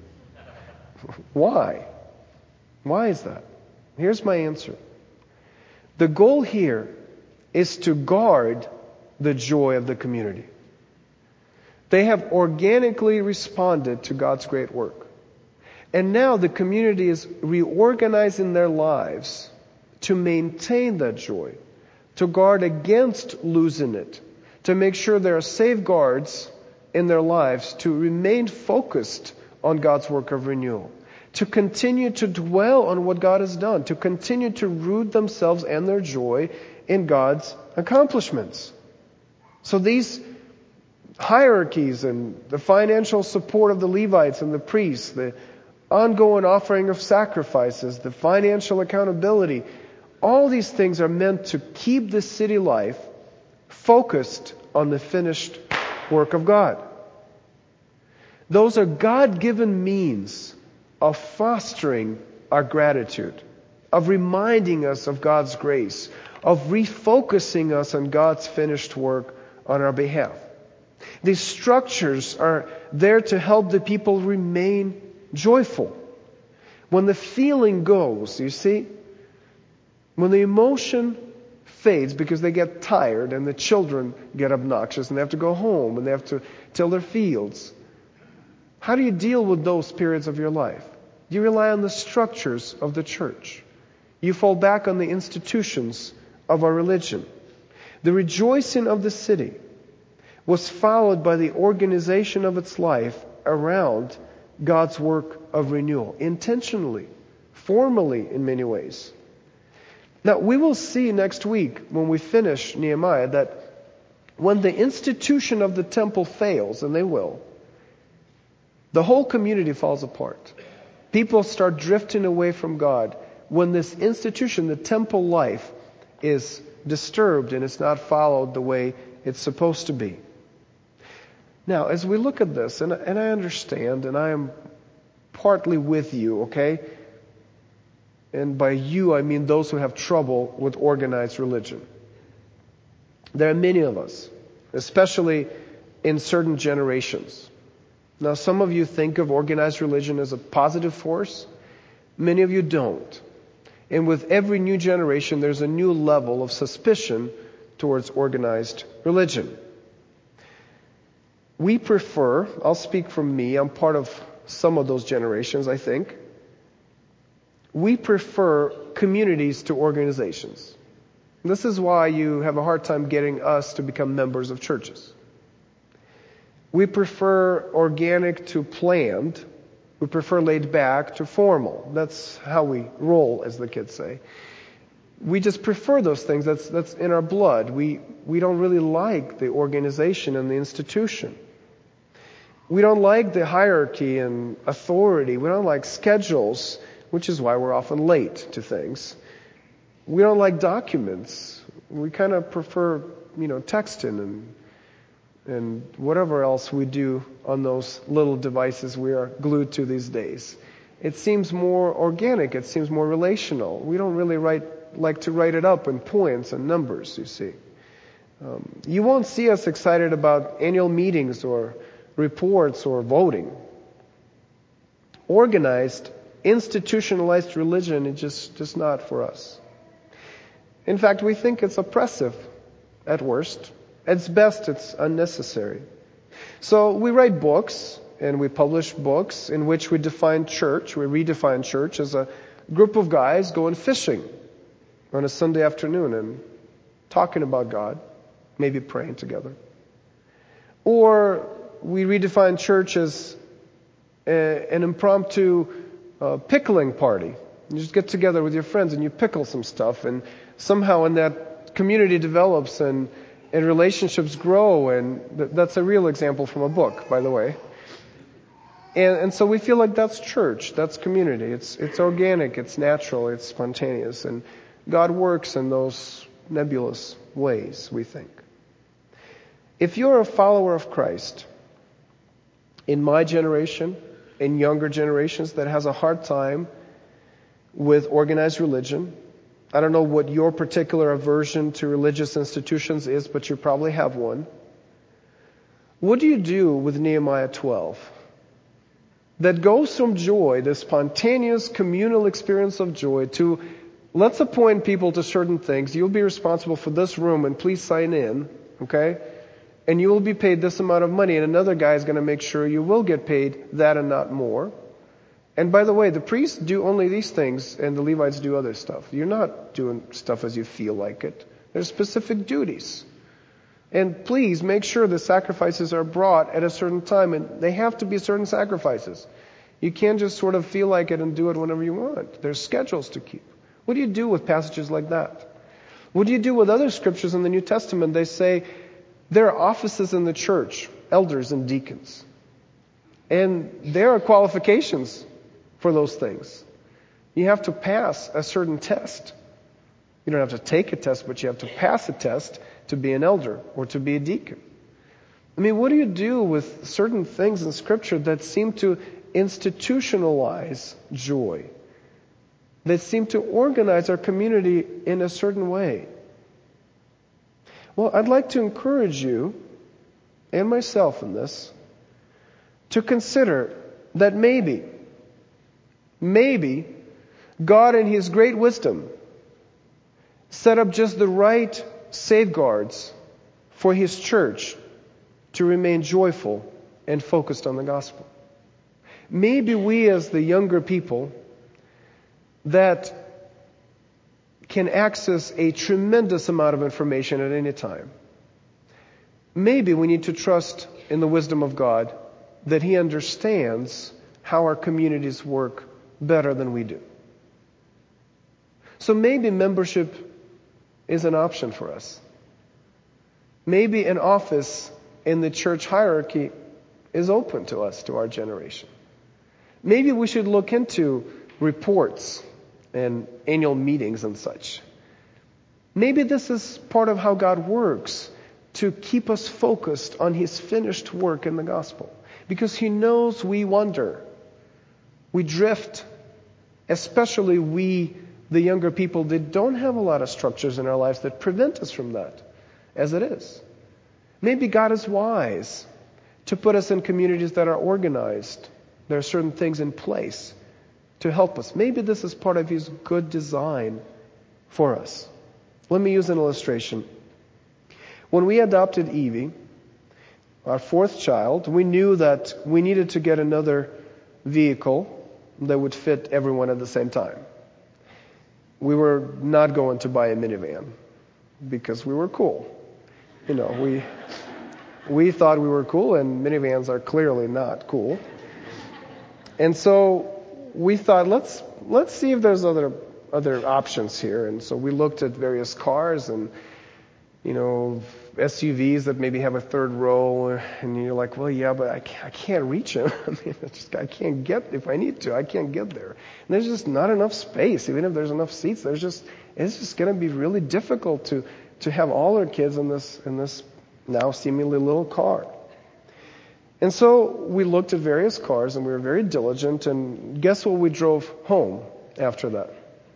Why? Why is that? Here's my answer. The goal here is to guard the joy of the community. They have organically responded to God's great work. And now the community is reorganizing their lives to maintain that joy, to guard against losing it, to make sure there are safeguards in their lives, to remain focused on God's work of renewal, to continue to dwell on what God has done, to continue to root themselves and their joy in God's accomplishments. So these hierarchies and the financial support of the Levites and the priests, the ongoing offering of sacrifices, the financial accountability, all these things are meant to keep the city life focused on the finished work of God. Those are God-given means of fostering our gratitude, of reminding us of God's grace, of refocusing us on God's finished work on our behalf. These structures are there to help the people remain joyful. When the feeling goes, you see, when the emotion fades because they get tired and the children get obnoxious and they have to go home and they have to till their fields. How do you deal with those periods of your life? You rely on the structures of the church. You fall back on the institutions of our religion. The rejoicing of the city was followed by the organization of its life around God's work of renewal, intentionally, formally in many ways. Now, we will see next week when we finish Nehemiah that when the institution of the temple fails, and they will, the whole community falls apart. People start drifting away from God when this institution, the temple life, is disturbed and it's not followed the way it's supposed to be. Now, as we look at this, and, and I understand, and I am partly with you, okay? And by you, I mean those who have trouble with organized religion. There are many of us, especially in certain generations. Now, some of you think of organized religion as a positive force. Many of you don't. And with every new generation, there's a new level of suspicion towards organized religion. We prefer, I'll speak from me, I'm part of some of those generations, I think. We prefer communities to organizations. This is why you have a hard time getting us to become members of churches. We prefer organic to planned. We prefer laid back to formal. That's how we roll, as the kids say. We just prefer those things. That's that's in our blood. We we don't really like the organization and the institution. We don't like the hierarchy and authority. We don't like schedules, which is why we're often late to things. We don't like documents. We kind of prefer, you know, texting and and whatever else we do on those little devices we are glued to these days. It seems more organic. It seems more relational. We don't really write, like to write it up in points and numbers, you see. Um, you won't see us excited about annual meetings or reports or voting. Organized, institutionalized religion is just, just not for us. In fact, we think it's oppressive at worst. At best, it's unnecessary. So we write books, and we publish books in which we define church, we redefine church as a group of guys going fishing on a Sunday afternoon and talking about God, maybe praying together. Or we redefine church as a, an impromptu uh, pickling party. You just get together with your friends and you pickle some stuff, and somehow in that community develops and, and relationships grow, and th- that's a real example from a book, by the way. And, and so we feel like that's church, that's community. It's it's organic, it's natural, it's spontaneous, and God works in those nebulous ways, we think. If you're a follower of Christ, in my generation, in younger generations that has a hard time with organized religion, I don't know what your particular aversion to religious institutions is, but you probably have one. What do you do with Nehemiah twelve? That goes from joy, the spontaneous communal experience of joy, to let's appoint people to certain things. You'll be responsible for this room and please sign in, okay? And you will be paid this amount of money, and another guy is going to make sure you will get paid that and not more. And by the way, the priests do only these things and the Levites do other stuff. You're not doing stuff as you feel like it. There's specific duties. And please make sure the sacrifices are brought at a certain time, and they have to be certain sacrifices. You can't just sort of feel like it and do it whenever you want. There's schedules to keep. What do you do with passages like that? What do you do with other scriptures in the New Testament? They say there are offices in the church, elders and deacons. And there are qualifications for those things. You have to pass a certain test. You don't have to take a test, but you have to pass a test to be an elder or to be a deacon. I mean, what do you do with certain things in Scripture that seem to institutionalize joy? That seem to organize our community in a certain way? Well, I'd like to encourage you, and myself in this, to consider that maybe, maybe God in His great wisdom set up just the right safeguards for His church to remain joyful and focused on the gospel. Maybe we as the younger people that can access a tremendous amount of information at any time, maybe we need to trust in the wisdom of God that He understands how our communities work better than we do. So maybe membership is an option for us. Maybe an office in the church hierarchy is open to us, to our generation. Maybe we should look into reports and annual meetings and such. Maybe this is part of how God works to keep us focused on His finished work in the gospel. Because He knows we wander. We drift. Especially we, the younger people, that don't have a lot of structures in our lives that prevent us from that, as it is. Maybe God is wise to put us in communities that are organized. There are certain things in place to help us. Maybe this is part of His good design for us. Let me use an illustration. When we adopted Evie, our fourth child, we knew that we needed to get another vehicle that would fit everyone at the same time. We were not going to buy a minivan because we were cool. You know, we we thought we were cool, and minivans are clearly not cool. And so we thought, let's let's see if there's other other options here. And so we looked at various cars and, you know, S U Vs that maybe have a third row, and you're like, well, yeah, but I can't, I can't reach them. I mean, it's just, I can't get, if I need to, I can't get there. And there's just not enough space. Even if there's enough seats, there's just, it's just going to be really difficult to, to have all our kids in this, in this now seemingly little car. And so we looked at various cars, and we were very diligent, and guess what we drove home after that?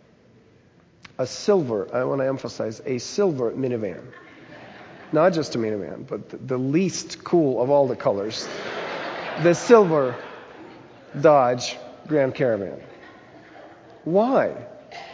A silver, I want to emphasize, a silver minivan. Not just a minivan, but the least cool of all the colors. The silver Dodge Grand Caravan. Why?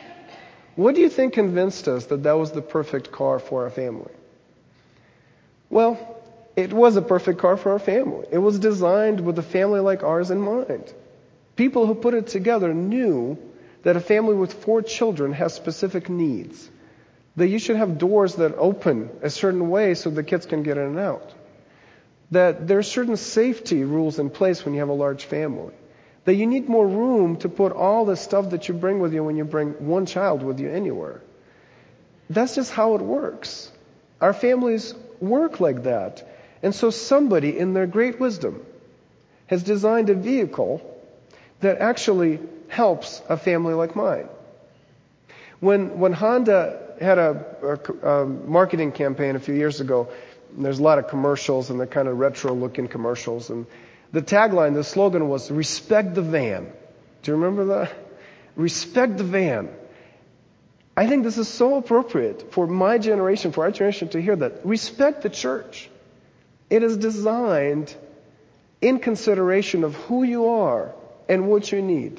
What do you think convinced us that that was the perfect car for our family? Well, it was a perfect car for our family. It was designed with a family like ours in mind. People who put it together knew that a family with four children has specific needs. That you should have doors that open a certain way so the kids can get in and out. That there are certain safety rules in place when you have a large family. That you need more room to put all the stuff that you bring with you when you bring one child with you anywhere. That's just how it works. Our families work like that. And so somebody in their great wisdom has designed a vehicle that actually helps a family like mine. When when Honda had a, a, a marketing campaign a few years ago, there's a lot of commercials and they're kind of retro-looking commercials. And the tagline, the slogan was, "Respect the van." Do you remember that? Respect the van. I think this is so appropriate for my generation, for our generation to hear that. Respect the church. It is designed in consideration of who you are and what you need.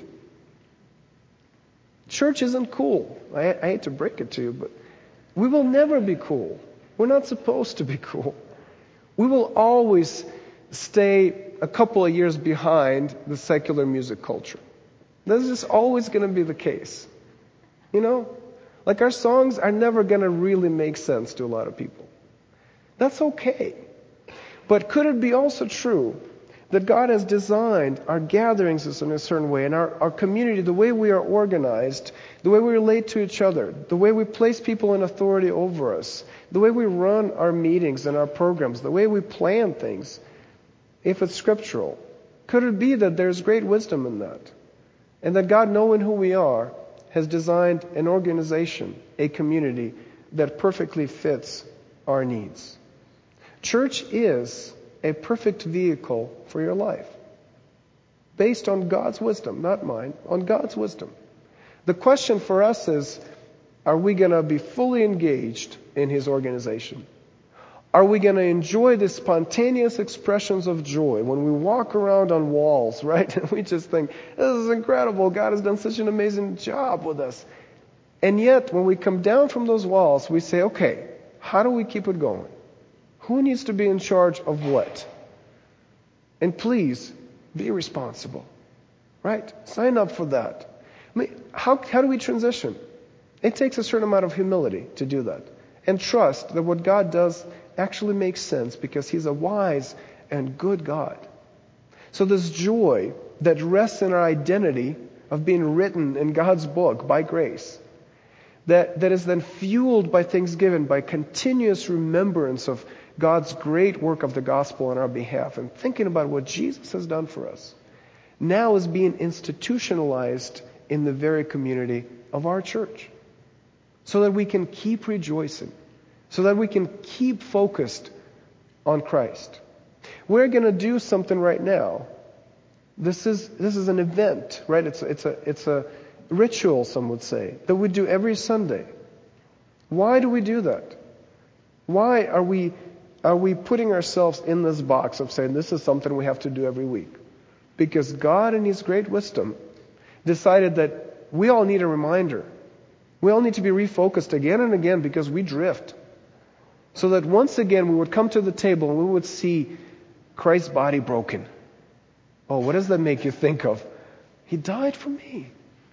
Church isn't cool. I, I hate to break it to you, but we will never be cool. We're not supposed to be cool. We will always stay a couple of years behind the secular music culture. This is always going to be the case. You know? Like our songs are never going to really make sense to a lot of people. That's okay. But could it be also true that God has designed our gatherings in a certain way, and our, our community, the way we are organized, the way we relate to each other, the way we place people in authority over us, the way we run our meetings and our programs, the way we plan things, if it's scriptural, could it be that there's great wisdom in that? And that God, knowing who we are, has designed an organization, a community that perfectly fits our needs. Church is a perfect vehicle for your life, based on God's wisdom, not mine, on God's wisdom. The question for us is, are we going to be fully engaged in His organization? Are we going to enjoy the spontaneous expressions of joy when we walk around on walls, right? And we just think, this is incredible. God has done such an amazing job with us. And yet, when we come down from those walls, we say, okay, how do we keep it going? Who needs to be in charge of what? And please, be responsible, right? Sign up for that. I mean, how, how do we transition? It takes a certain amount of humility to do that. And trust that what God does actually makes sense because He's a wise and good God. So this joy that rests in our identity of being written in God's book by grace, that, that is then fueled by thanksgiving, by continuous remembrance of God's great work of the gospel on our behalf and thinking about what Jesus has done for us, now is being institutionalized in the very community of our church so that we can keep rejoicing, so that we can keep focused on Christ. We're going to do something right now. This is this is an event, right? It's it's a it's a ritual, some would say, that we do every Sunday. Why do we do that? Why are we are we putting ourselves in this box of saying this is something we have to do every week? Because God in His great wisdom decided that we all need a reminder. We all need to be refocused again and again because we drift. So that once again we would come to the table and we would see Christ's body broken. Oh, what does that make you think of? He died for me.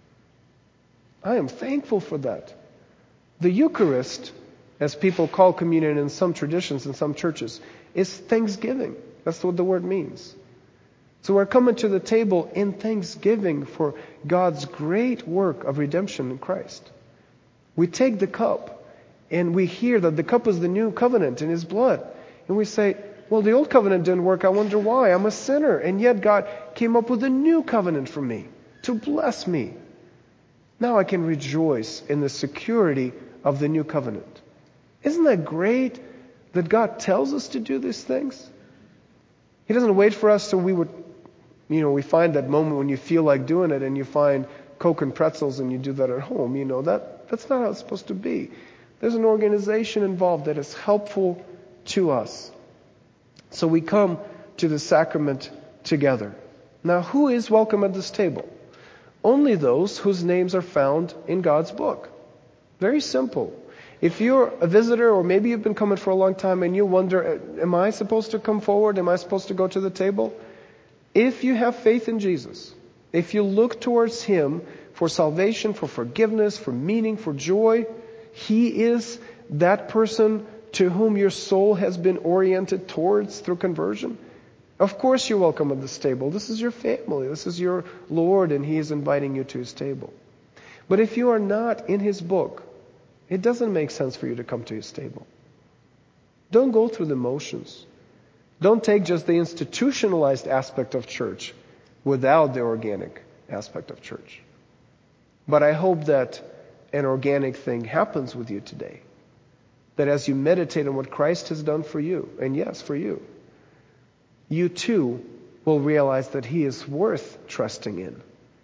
I am thankful for that. The Eucharist, as people call communion in some traditions, in some churches, is thanksgiving. That's what the word means. So we're coming to the table in thanksgiving for God's great work of redemption in Christ. We take the cup and we hear that the cup is the new covenant in His blood. And we say, well, the old covenant didn't work. I wonder why. I'm a sinner. And yet God came up with a new covenant for me to bless me. Now I can rejoice in the security of the new covenant. Isn't that great that God tells us to do these things? He doesn't wait for us till we would, you know, we find that moment when you feel like doing it and you find Coke and pretzels and you do that at home. You know, that that's not how it's supposed to be. There's an organization involved that is helpful to us. So we come to the sacrament together. Now, who is welcome at this table? Only those whose names are found in God's book. Very simple. If you're a visitor, or maybe you've been coming for a long time and you wonder, am I supposed to come forward? Am I supposed to go to the table? If you have faith in Jesus, if you look towards Him for salvation, for forgiveness, for meaning, for joy, He is that person to whom your soul has been oriented towards through conversion. Of course you're welcome at this table. This is your family. This is your Lord, and He is inviting you to His table. But if you are not in His book, it doesn't make sense for you to come to His table. Don't go through the motions. Don't take just the institutionalized aspect of church without the organic aspect of church. But I hope that an organic thing happens with you today. That as you meditate on what Christ has done for you, and yes, for you, you too will realize that He is worth trusting in.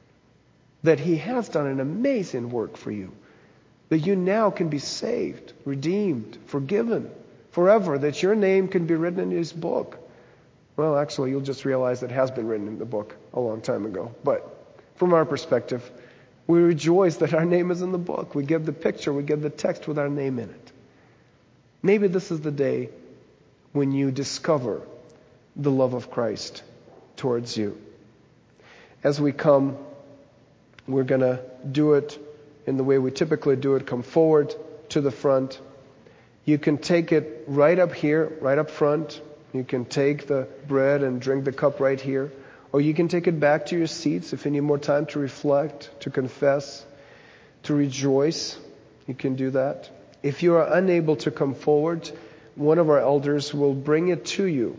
That He has done an amazing work for you. That you now can be saved, redeemed, forgiven forever. That your name can be written in His book. Well, actually, you'll just realize it has been written in the book a long time ago. But from our perspective, we rejoice that our name is in the book. We give the picture, we give the text with our name in it. Maybe this is the day when you discover the love of Christ towards you. As we come, we're going to do it in the way we typically do it. Come forward to the front. You can take it right up here, right up front. You can take the bread and drink the cup right here. Or you can take it back to your seats if you need more time to reflect, to confess, to rejoice. You can do that. If you are unable to come forward, one of our elders will bring it to you.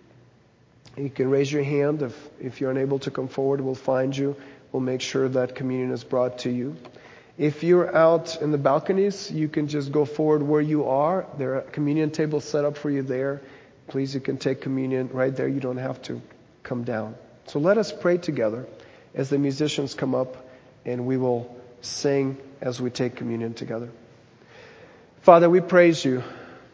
You can raise your hand. If, if you're unable to come forward, we'll find you. We'll make sure that communion is brought to you. If you're out in the balconies, you can just go forward where you are. There are communion tables set up for you there. Please, you can take communion right there. You don't have to come down. So let us pray together as the musicians come up, and we will sing as we take communion together. Father, we praise You.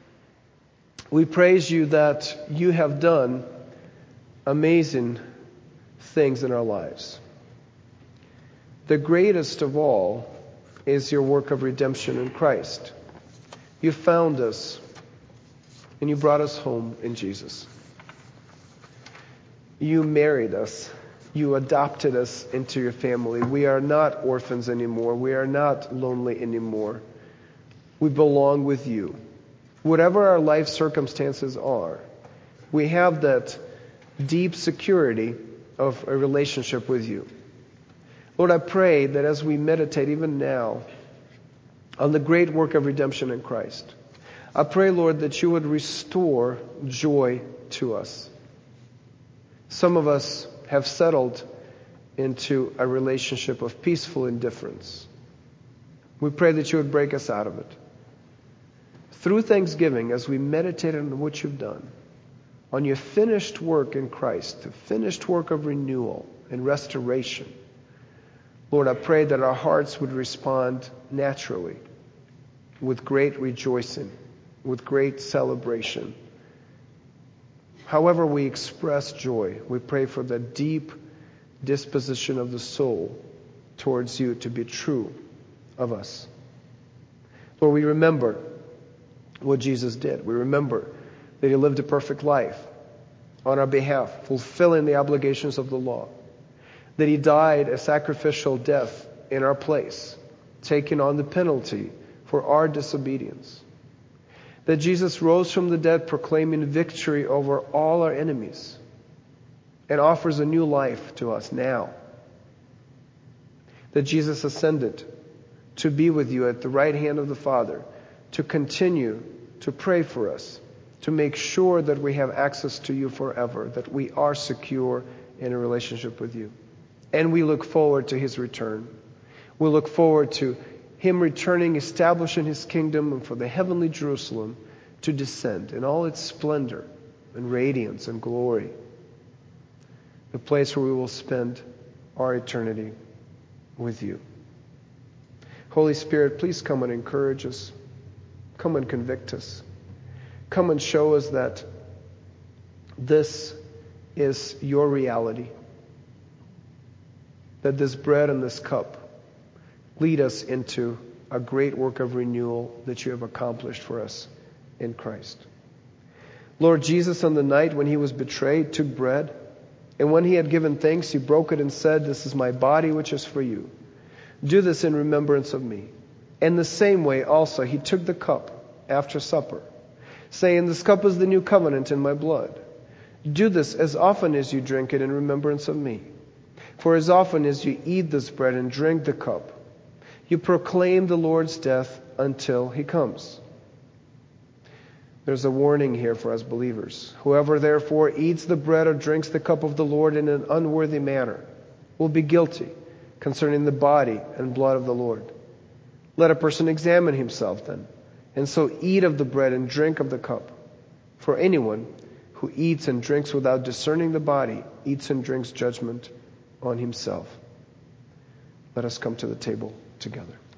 We praise You that You have done amazing things in our lives. The greatest of all is Your work of redemption in Christ. You found us and You brought us home in Jesus. You married us. You adopted us into Your family. We are not orphans anymore. We are not lonely anymore. We belong with You. Whatever our life circumstances are, we have that deep security of a relationship with You. Lord, I pray that as we meditate even now on the great work of redemption in Christ, I pray, Lord, that You would restore joy to us. Some of us have settled into a relationship of peaceful indifference. We pray that You would break us out of it. Through Thanksgiving, as we meditate on what You've done, on Your finished work in Christ, the finished work of renewal and restoration, Lord, I pray that our hearts would respond naturally with great rejoicing, with great celebration. However we express joy, we pray for the deep disposition of the soul towards You to be true of us. Lord, we remember what Jesus did. We remember that He lived a perfect life on our behalf, fulfilling the obligations of the law. That He died a sacrificial death in our place, taking on the penalty for our disobedience. That Jesus rose from the dead proclaiming victory over all our enemies and offers a new life to us now. That Jesus ascended to be with You at the right hand of the Father, to continue to pray for us, to make sure that we have access to You forever, that we are secure in a relationship with You. And we look forward to His return. We look forward to Him returning, establishing His kingdom, and for the heavenly Jerusalem to descend in all its splendor and radiance and glory. The place where we will spend our eternity with You. Holy Spirit, please come and encourage us. Come and convict us. Come and show us that this is Your reality. That this bread and this cup lead us into a great work of renewal that you have accomplished for us in Christ. Lord Jesus, on the night when he was betrayed, took bread, and when he had given thanks, he broke it and said, "This is my body which is for you. Do this in remembrance of me." In the same way also he took the cup after supper, saying, "This cup is the new covenant in my blood. Do this as often as you drink it in remembrance of me. For as often as you eat this bread and drink the cup, you proclaim the Lord's death until he comes." There's a warning here for us believers. Whoever therefore eats the bread or drinks the cup of the Lord in an unworthy manner will be guilty concerning the body and blood of the Lord. Let a person examine himself then, and so eat of the bread and drink of the cup. For anyone who eats and drinks without discerning the body eats and drinks judgment on himself. Let us come to the table together.